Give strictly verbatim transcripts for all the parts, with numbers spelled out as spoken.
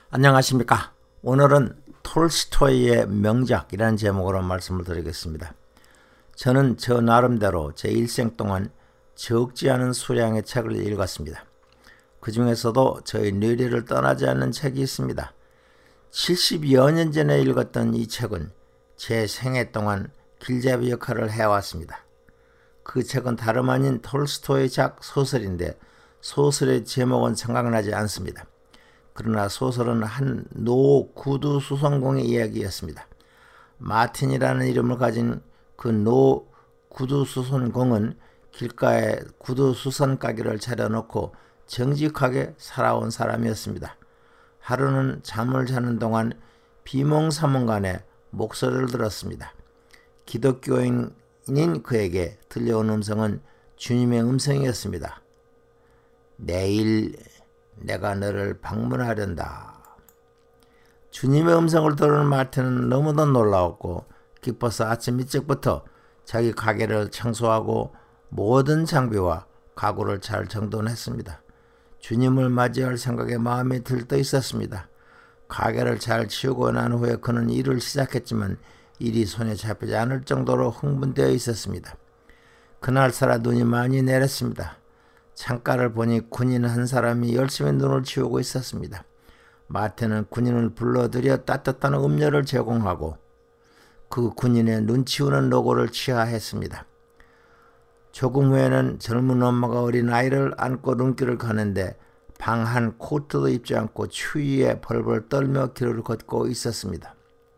안녕하십니까. 오늘은 톨스토이의 명작이라는 제목으로 말씀을 드리겠습니다. 저는 저 나름대로 제 일생 동안 적지 않은 수량의 책을 읽었습니다. 그 중에서도 저희 뇌리를 떠나지 않는 책이 있습니다. 칠십여 년 전에 읽었던 이 책은 제 생애 동안 길잡이 역할을 해왔습니다. 그 책은 다름 아닌 톨스토이의 작 소설인데 소설의 제목은 생각나지 않습니다. 그러나 소설은 한 노 구두 수선공의 이야기였습니다. 마틴이라는 이름을 가진 그 노 구두 수선공은 길가에 구두 수선 가게를 차려놓고 정직하게 살아온 사람이었습니다. 하루는 잠을 자는 동안 비몽사몽간에 목소리를 들었습니다. 기독교인인 그에게 들려온 음성은 주님의 음성이었습니다. 내일 내가 너를 방문하련다. 주님의 음성을 들은 마틴은 너무도 놀라웠고 기뻐서 아침 일찍부터 자기 가게를 청소하고 모든 장비와 가구를 잘 정돈했습니다. 주님을 맞이할 생각에 마음이 들떠 있었습니다. 가게를 잘 치우고 난 후에 그는 일을 시작했지만 일이 손에 잡히지 않을 정도로 흥분되어 있었습니다. 그날따라 눈이 많이 내렸습니다. 창가를 보니 군인 한 사람이 열심히 눈을 치우고 있었습니다. 마틴은 군인을 불러들여 따뜻한 음료를 제공하고 그 군인의 눈 치우는 노고를 취하했습니다. 조금 후에는 젊은 엄마가 어린 아이를 안고 눈길을 가는데 방 한 코트도 입지 않고 추위에 벌벌 떨며 길을 걷고 있었습니다.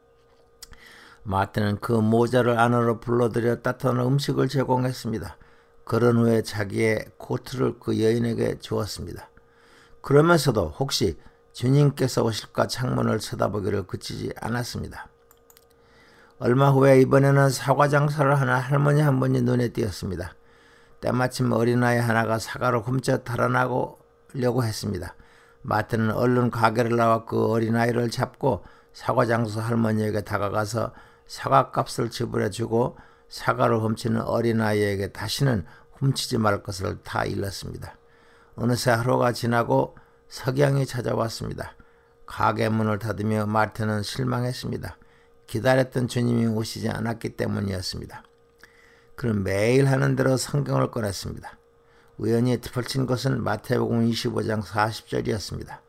마틴은 그 모자를 안으로 불러들여 따뜻한 음식을 제공했습니다. 그런 후에 자기의 코트를 그 여인에게 주었습니다. 그러면서도 혹시 주님께서 오실까 창문을 쳐다보기를 그치지 않았습니다. 얼마 후에 이번에는 사과 장사를 하는 할머니 한 분이 눈에 띄었습니다. 때마침 어린아이 하나가 사과를 훔쳐 달아나려고 했습니다. 마틴은 얼른 가게를 나와 그 어린아이를 잡고 사과 장수 할머니에게 다가가서 사과값을 지불해주고 사과를 훔치는 어린아이에게 다시는 훔치지 말 것을 다 일렀습니다. 어느새 하루가 지나고 석양이 찾아왔습니다. 가게 문을 닫으며 마틴은 실망했습니다. 기다렸던 주님이 오시지 않았기 때문이었습니다. 그는 매일 하는 대로 성경을 꺼냈습니다. 우연히 펼친 것은 마태복음 이십오 장 사십 절이었습니다.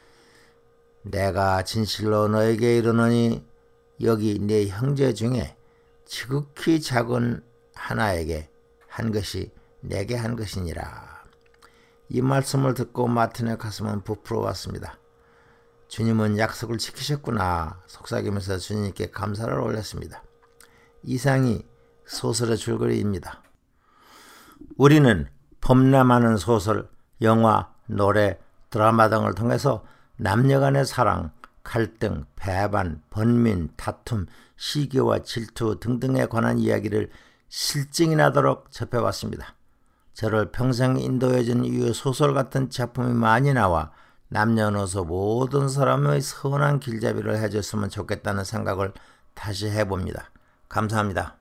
내가 진실로 너에게 이르노니 여기 네 형제 중에 지극히 작은 하나에게 한 것이 내게 한 것이니라. 이 말씀을 듣고 마틴의 가슴은 부풀어왔습니다. 주님은 약속을 지키셨구나 속삭이면서 주님께 감사를 올렸습니다. 이상이 소설의 줄거리입니다. 우리는 범람하는 소설, 영화, 노래, 드라마 등을 통해서 남녀간의 사랑, 갈등, 배반, 번민, 다툼, 시기와 질투 등등에 관한 이야기를 실증이 나도록 접해왔습니다. 저를 평생 인도해준 이유 소설 같은 작품이 많이 나와 남녀노소 모든 사람의 선한 길잡이를 해줬으면 좋겠다는 생각을 다시 해봅니다. 감사합니다.